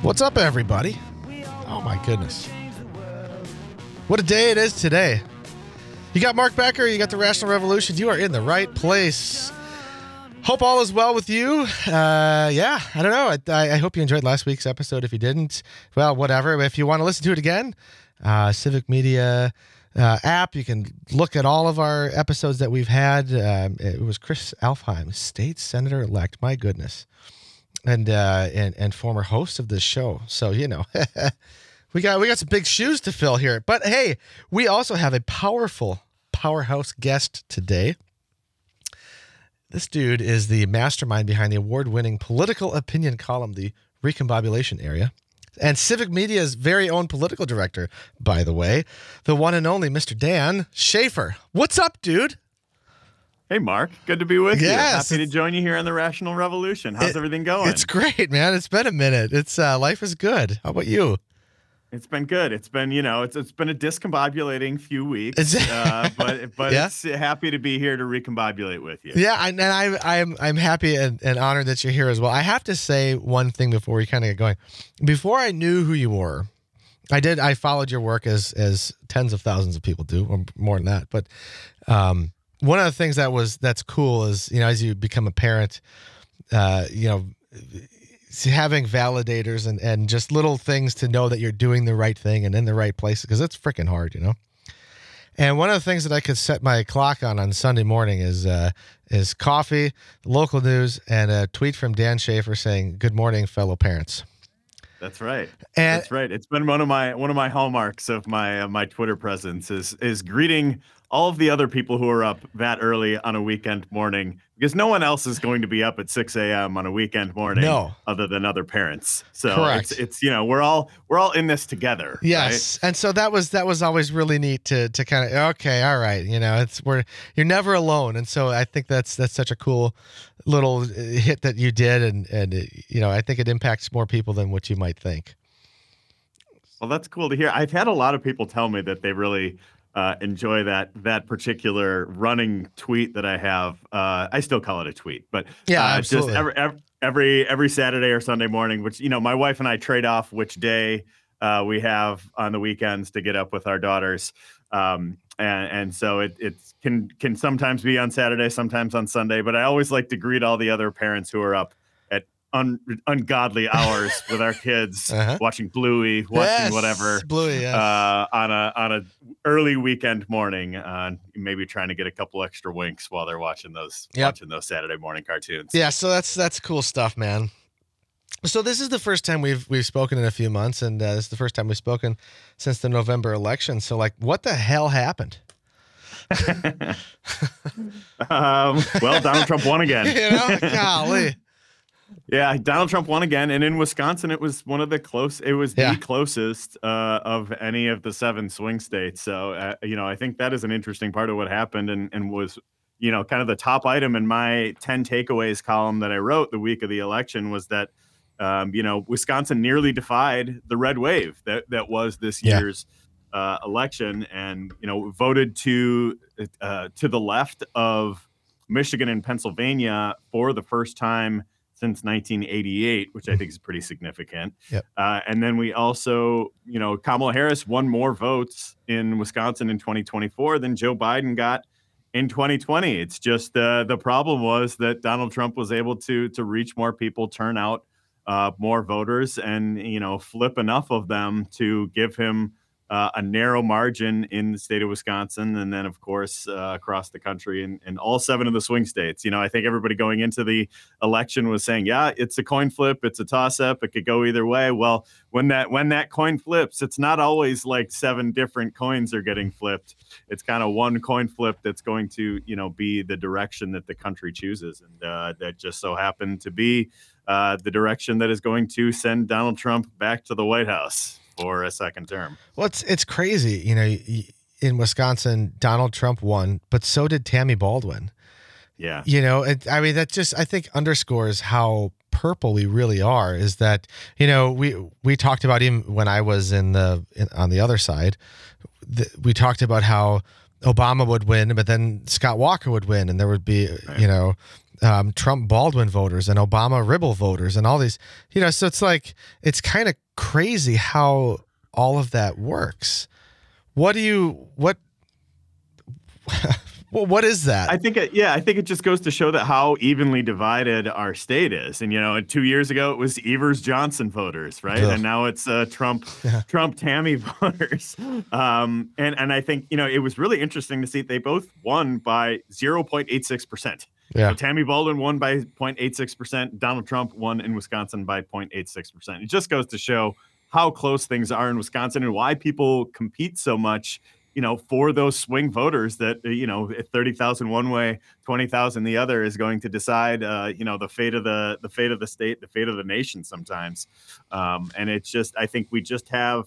What's up, everybody? Oh, my goodness. What a day it is today. You got Mark Becker, you got the Rational Revolution. You are in the right place. Hope all is well with you. I don't know. I hope you enjoyed last week's episode. If you didn't, well, whatever. If you want to listen to it again, Civic Media app, you can look at all of our episodes that we've had. It was Chris Alfheim, state senator-elect. My goodness. And former host of this show. So, you know, we got some big shoes to fill here. But hey, we also have a powerhouse guest today. This dude is the mastermind behind the award-winning political opinion column, the Recombobulation Area, and Civic Media's very own political director, by the way, the one and only Mr. Dan Schaefer. What's up, dude? Hey, Mark. Good to be with you. Yes. Happy to join you here on the Rational Revolution. How's everything going? It's great, man. It's been a minute. It's life is good. How about you? It's been good. It's been, it's been a discombobulating few weeks, but Yeah? It's happy to be here to recombobulate with you. Yeah, I'm happy and honored that you're here as well. I have to say one thing before we kind of get going. Before I knew who you were, I followed your work as tens of thousands of people do, or more than that. But one of the things that's cool is, as you become a parent, having validators and just little things to know that you're doing the right thing and in the right place, because it's freaking hard, And one of the things that I could set my clock on Sunday morning is coffee, local news, and a tweet from Dan Schaefer saying, "Good morning, fellow parents." That's right. And That's right. It's been one of my hallmarks of my Twitter presence is greeting all of the other people who are up that early on a weekend morning, because no one else is going to be up at 6 a.m. on a weekend morning other than other parents. So correct. It's we're all in this together. Yes. Right? And so that was always really neat to kind of, okay, all right, you're never alone. And so I think that's such a cool little hit that you did, and I think it impacts more people than what you might think. Well, that's cool to hear. I've had a lot of people tell me that they really enjoy that particular running tweet that I have. I still call it a tweet, but yeah, absolutely. Just every Saturday or Sunday morning, which my wife and I trade off which day we have on the weekends to get up with our daughters, and so it can sometimes be on Saturday, sometimes on Sunday. But I always like to greet all the other parents who are up at ungodly hours with our kids, watching Bluey, whatever, Bluey, yes. on a early weekend morning, maybe trying to get a couple extra winks while they're watching those Saturday morning cartoons. Yeah, so that's cool stuff, man. So this is the first time we've spoken in a few months, and this is the first time we've spoken since the November election. So, what the hell happened? Well, Donald Trump won again. Golly. Yeah, Donald Trump won again, and in Wisconsin, it was the closest of any of the 7 swing states. So, I think that is an interesting part of what happened, and was, kind of the top item in my 10 takeaways column that I wrote the week of the election was that, Wisconsin nearly defied the red wave that was this year's election, and voted to the left of Michigan and Pennsylvania for the first time since 1988, which I think is pretty significant. Yep. And then we also, Kamala Harris won more votes in Wisconsin in 2024 than Joe Biden got in 2020. It's just the problem was that Donald Trump was able to reach more people, turn out more voters, and flip enough of them to give him a narrow margin in the state of Wisconsin, and then, of course, across the country in all 7 of the swing states. I think everybody going into the election was saying, yeah, it's a coin flip, it's a toss-up, it could go either way. Well, when that coin flips, it's not always like 7 different coins are getting flipped. It's kind of one coin flip that's going to, be the direction that the country chooses, and that just so happened to be the direction that is going to send Donald Trump back to the White House for a second term. Well, it's crazy. In Wisconsin, Donald Trump won, but so did Tammy Baldwin. Yeah. That just, I think, underscores how purple we really are. Is that, we talked about, even when I was on the other side, we talked about how Obama would win, but then Scott Walker would win, and there would be, Trump Baldwin voters and Obama Ribble voters and all these, so it's like, it's kind of crazy how all of that works. What well, what is that? I think it just goes to show that how evenly divided our state is. And 2 years ago it was Evers Johnson voters, right? Ugh. And now it's Trump Tammy voters. And I think it was really interesting to see they both won by 0.86%. Yeah. So Tammy Baldwin won by 0.86%. Donald Trump won in Wisconsin by 0.86%. It just goes to show how close things are in Wisconsin and why people compete so much, for those swing voters that, 30,000 one way, 20,000 the other is going to decide, the fate of the state, the fate of the nation sometimes. And it's just, I think we just have,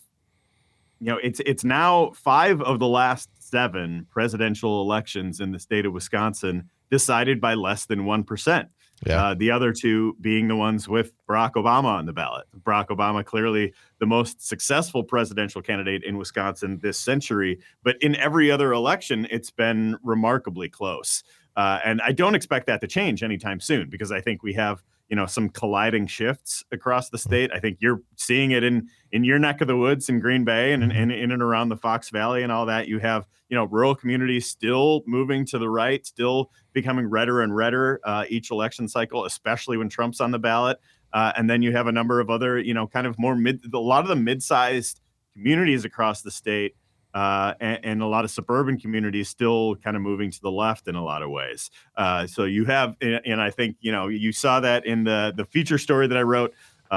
it's now 5 of the last 7 presidential elections in the state of Wisconsin decided by less than 1%. Yeah. The other 2 being the ones with Barack Obama on the ballot. Barack Obama, clearly the most successful presidential candidate in Wisconsin this century. But in every other election, it's been remarkably close. And I don't expect that to change anytime soon, because I think we have, some colliding shifts across the state. I think you're seeing it in your neck of the woods in Green Bay and in and around the Fox Valley and all that. You have, rural communities still moving to the right, still becoming redder and redder each election cycle, especially when Trump's on the ballot. And then you have a number of other, kind of more a lot of the mid-sized communities across the state and a lot of suburban communities still kind of moving to the left in a lot of ways. So you have, and I think, you saw that in the feature story that I wrote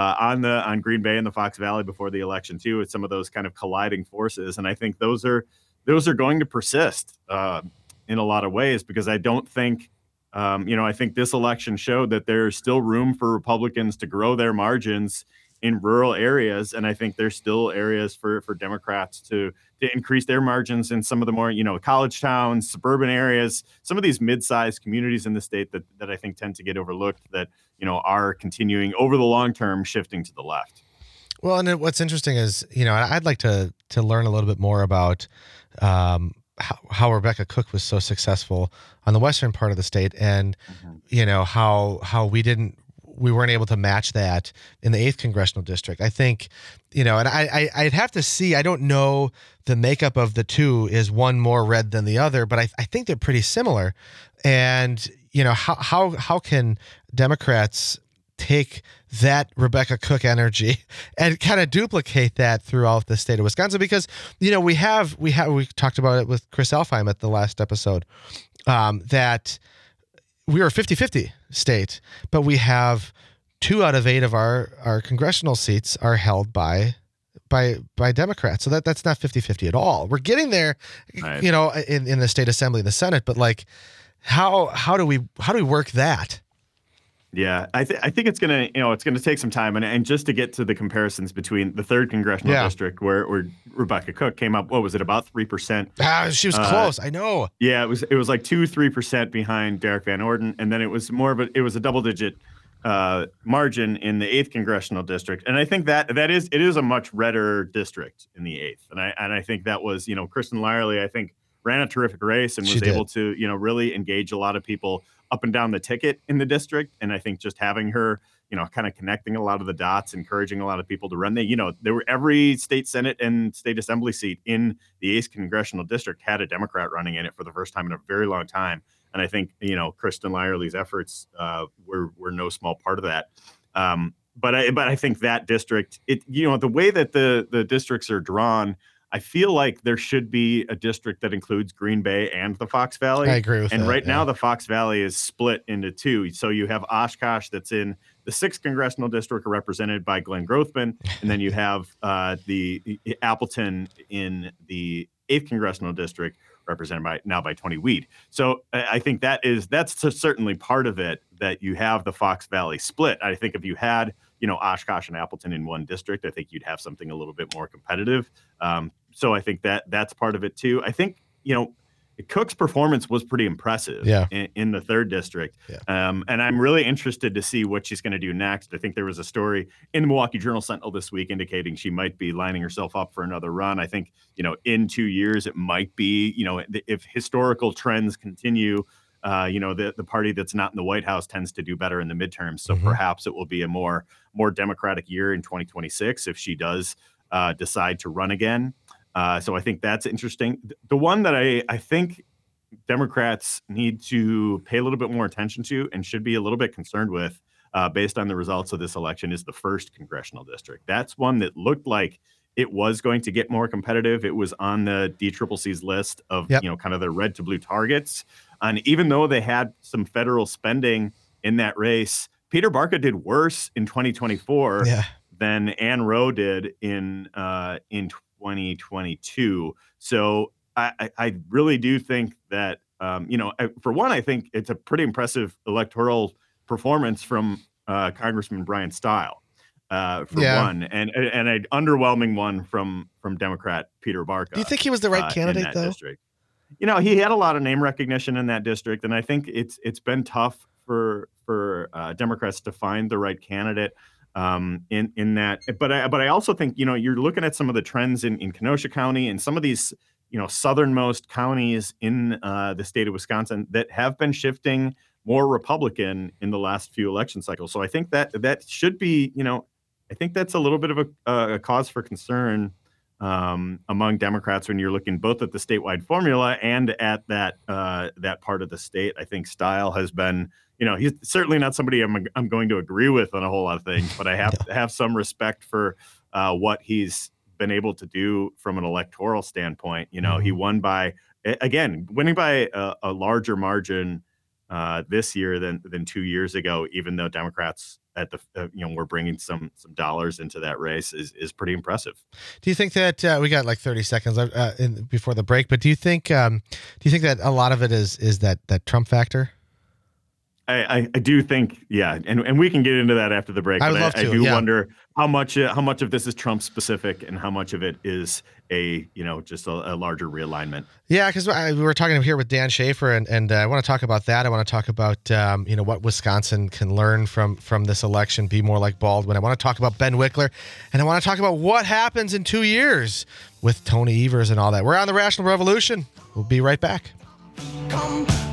on Green Bay and the Fox Valley before the election too, with some of those kind of colliding forces. And I think those are going to persist in a lot of ways, because I don't think, I think this election showed that there's still room for Republicans to grow their margins in rural areas. And I think there's still areas for Democrats to increase their margins in some of the more, college towns, suburban areas, some of these mid-sized communities in the state that I think tend to get overlooked, that, are continuing over the long term shifting to the left. Well, and what's interesting is, I'd like to learn a little bit more about how Rebecca Cook was so successful on the western part of the state, and how we weren't able to match that in the 8th congressional district. I think, and I'd have to see. I don't know the makeup of the two. Is one more red than the other? But I think they're pretty similar. And how can Democrats take that Rebecca Cook energy and kind of duplicate that throughout the state of Wisconsin? Because, we talked about it with Chris Alfheim at the last episode, that we are a 50-50 state, but we have 2 out of 8 of our congressional seats are held by Democrats. So that's not 50-50 at all. We're getting there, right, in the state assembly and the Senate, but like, how do we work that? Yeah, I think it's gonna take some time, and just to get to the comparisons between the 3rd congressional district where Rebecca Cook came up, what was it, about 3%? She was close. I know. Yeah, it was like 2-3% behind Derek Van Orden, and then it was a double-digit margin in the 8th congressional district, and I think it is a much redder district in the 8th, and I think that was Kristen Lyerly, I think, ran a terrific race and was able to really engage a lot of people up and down the ticket in the district. And I think just having her, kind of connecting a lot of the dots, encouraging a lot of people to run. There were every state Senate and state assembly seat in the 8th congressional district had a Democrat running in it for the first time in a very long time. And I think, Kristen Lyerly's efforts were no small part of that. But I think that district, the way that the districts are drawn, I feel like there should be a district that includes Green Bay and the Fox Valley. I agree with that. And right now the Fox Valley is split into 2. So you have Oshkosh that's in the 6th congressional district, represented by Glenn Grothman, and then you have the Appleton in the 8th congressional district, represented by Tony Weed. So I think that's certainly part of it, that you have the Fox Valley split. I think if you had Oshkosh and Appleton in one district, I think you'd have something a little bit more competitive. So I think that's part of it too. I think, Cook's performance was pretty impressive in the 3rd district. Yeah. And I'm really interested to see what she's going to do next. I think there was a story in the Milwaukee Journal-Sentinel this week indicating she might be lining herself up for another run. I think, in 2 years, it might be, if historical trends continue, the party that's not in the White House tends to do better in the midterms. So perhaps it will be a more Democratic year in 2026 if she does decide to run again. So I think that's interesting. The one that I think Democrats need to pay a little bit more attention to and should be a little bit concerned with based on the results of this election is the 1st congressional district. That's one that looked like it was going to get more competitive. It was on the DCCC's list of, kind of the red to blue targets. And even though they had some federal spending in that race, Peter Barca did worse in 2024 than Ann Rowe did in 2022. So I really do think that, for one, I think it's a pretty impressive electoral performance from Congressman Brian Stile, one, and an underwhelming one from Democrat Peter Barca. Do you think he was the right candidate, though? District. He had a lot of name recognition in that district, and I think it's been tough for Democrats to find the right candidate in that. But I also think you're looking at some of the trends in Kenosha County and some of these southernmost counties in the state of Wisconsin that have been shifting more Republican in the last few election cycles. So I think that should be I think that's a little bit of a cause for concern among Democrats when you're looking both at the statewide formula and at that part of the state. I think Stile has been, he's certainly not somebody I'm going to agree with on a whole lot of things, but I have to have some respect for what he's been able to do from an electoral standpoint. He won winning by a larger margin this year than 2 years ago, even though Democrats at the we're bringing some dollars into that race is pretty impressive. Do you think that we got like 30 seconds before the break? But do you think that a lot of it is that Trump factor? I do think, and we can get into that after the break. I would love to. I do wonder how much of this is Trump specific and how much of it is just a larger realignment. Yeah, because we were talking here with Dan Schaefer, and I want to talk about that. I want to talk about what Wisconsin can learn from this election, be more like Baldwin. I want to talk about Ben Wickler, and I want to talk about what happens in 2 years with Tony Evers and all that. We're on the Rational Revolution. We'll be right back.